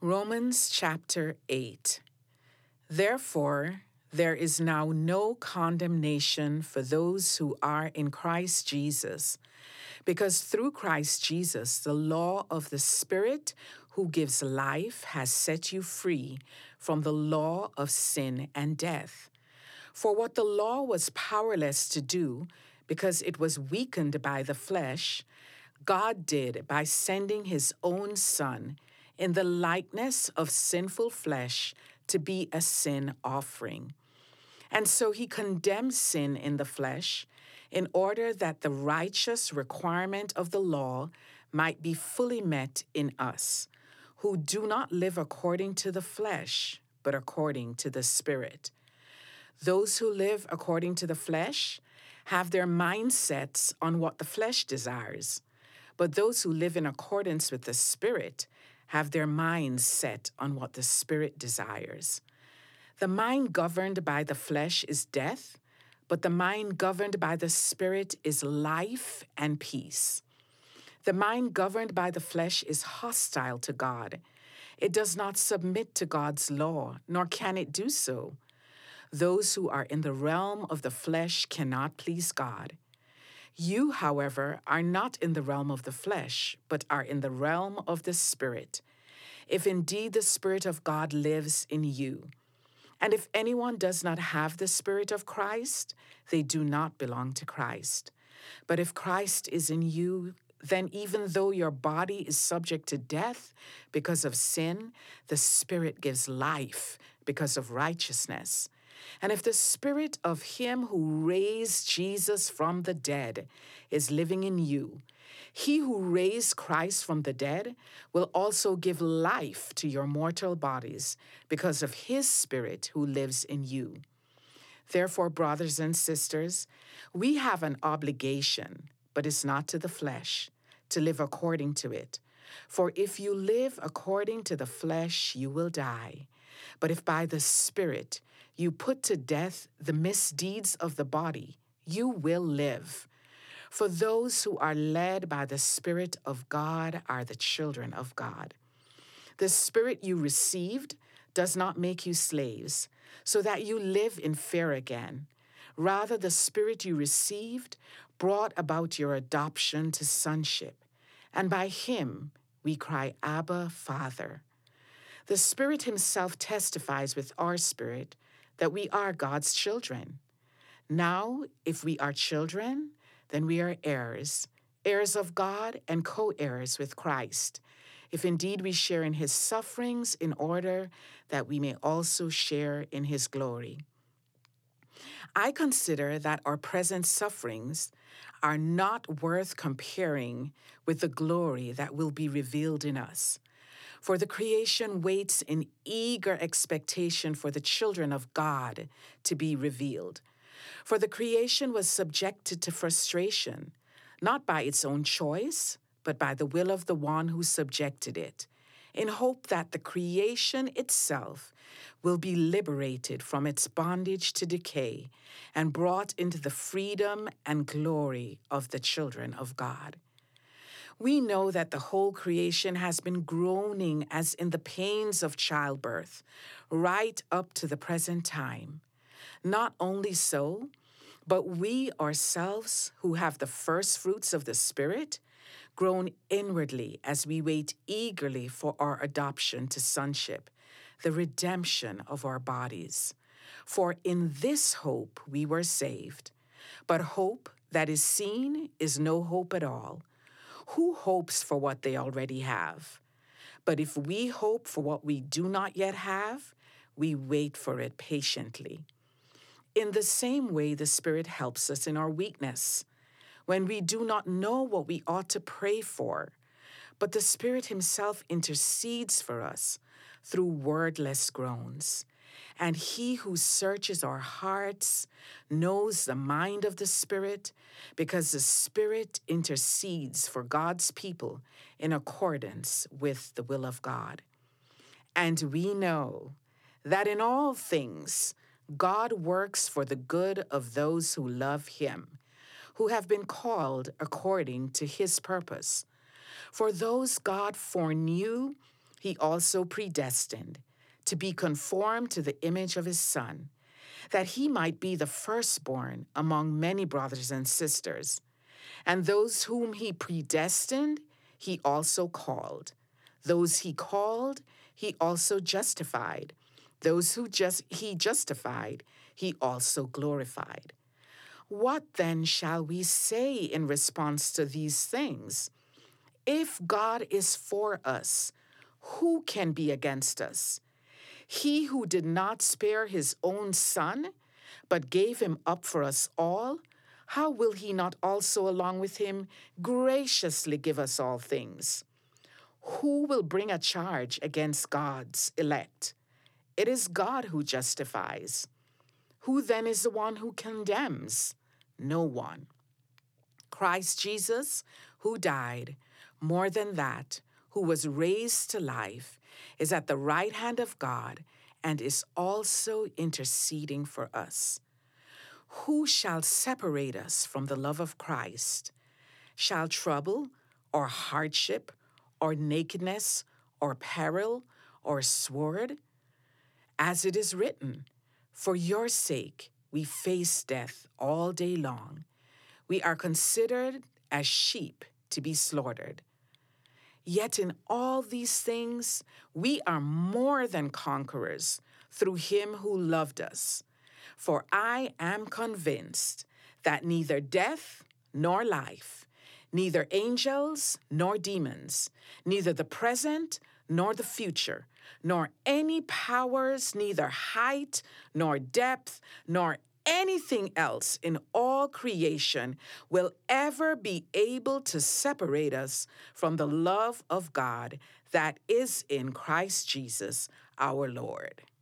Romans chapter 8. Therefore, there is now no condemnation for those who are in Christ Jesus, because through Christ Jesus, the law of the Spirit who gives life has set you free from the law of sin and death. For what the law was powerless to do, because it was weakened by the flesh, God did by sending his own Son in the likeness of sinful flesh to be a sin offering. And so he condemned sin in the flesh in order that the righteous requirement of the law might be fully met in us, who do not live according to the flesh, but according to the Spirit. Those who live according to the flesh have their mindsets on what the flesh desires, but those who live in accordance with the Spirit have their minds set on what the Spirit desires. The mind governed by the flesh is death, but the mind governed by the Spirit is life and peace. The mind governed by the flesh is hostile to God. It does not submit to God's law, nor can it do so. Those who are in the realm of the flesh cannot please God. You, however, are not in the realm of the flesh, but are in the realm of the Spirit, if indeed the Spirit of God lives in you. And if anyone does not have the Spirit of Christ, they do not belong to Christ. But if Christ is in you, then even though your body is subject to death because of sin, the Spirit gives life because of righteousness. And if the Spirit of him who raised Jesus from the dead is living in you, he who raised Christ from the dead will also give life to your mortal bodies because of his Spirit who lives in you. Therefore, brothers and sisters, we have an obligation, but it's not to the flesh, to live according to it. For if you live according to the flesh, you will die. But if by the Spirit you put to death the misdeeds of the body, you will live. For those who are led by the Spirit of God are the children of God. The Spirit you received does not make you slaves, so that you live in fear again. Rather, the Spirit you received brought about your adoption to sonship, and by him we cry, Abba, Father. The Spirit himself testifies with our spirit that we are God's children. Now, if we are children, then we are heirs, heirs of God and co-heirs with Christ, if indeed we share in his sufferings in order that we may also share in his glory. I consider that our present sufferings are not worth comparing with the glory that will be revealed in us. For the creation waits in eager expectation for the children of God to be revealed. For the creation was subjected to frustration, not by its own choice, but by the will of the one who subjected it, in hope that the creation itself will be liberated from its bondage to decay and brought into the freedom and glory of the children of God. We know that the whole creation has been groaning as in the pains of childbirth, right up to the present time. Not only so, but we ourselves, who have the first fruits of the Spirit, groan inwardly as we wait eagerly for our adoption to sonship, the redemption of our bodies. For in this hope we were saved. But hope that is seen is no hope at all. Who hopes for what they already have? But if we hope for what we do not yet have, we wait for it patiently. In the same way, the Spirit helps us in our weakness, when we do not know what we ought to pray for, but the Spirit himself intercedes for us through wordless groans. And he who searches our hearts knows the mind of the Spirit, because the Spirit intercedes for God's people in accordance with the will of God. And we know that in all things God works for the good of those who love him, who have been called according to his purpose. For those God foreknew, he also predestined to be conformed to the image of his Son, that he might be the firstborn among many brothers and sisters. And those whom he predestined, he also called. Those he called, he also justified. Those who he justified, he also glorified. What then shall we say in response to these things? If God is for us, who can be against us? He who did not spare his own Son, but gave him up for us all, how will he not also along with him graciously give us all things? Who will bring a charge against God's elect? It is God who justifies. Who then is the one who condemns? No one. Christ Jesus, who died, more than that, who was raised to life, is at the right hand of God and is also interceding for us. Who shall separate us from the love of Christ? Shall trouble, or hardship, or nakedness, or peril, or sword? As it is written, for your sake we face death all day long. We are considered as sheep to be slaughtered. Yet in all these things we are more than conquerors through him who loved us. For I am convinced that neither death nor life, neither angels nor demons, neither the present nor the future, nor any powers, neither height nor depth, nor anything else in all creation will ever be able to separate us from the love of God that is in Christ Jesus our Lord.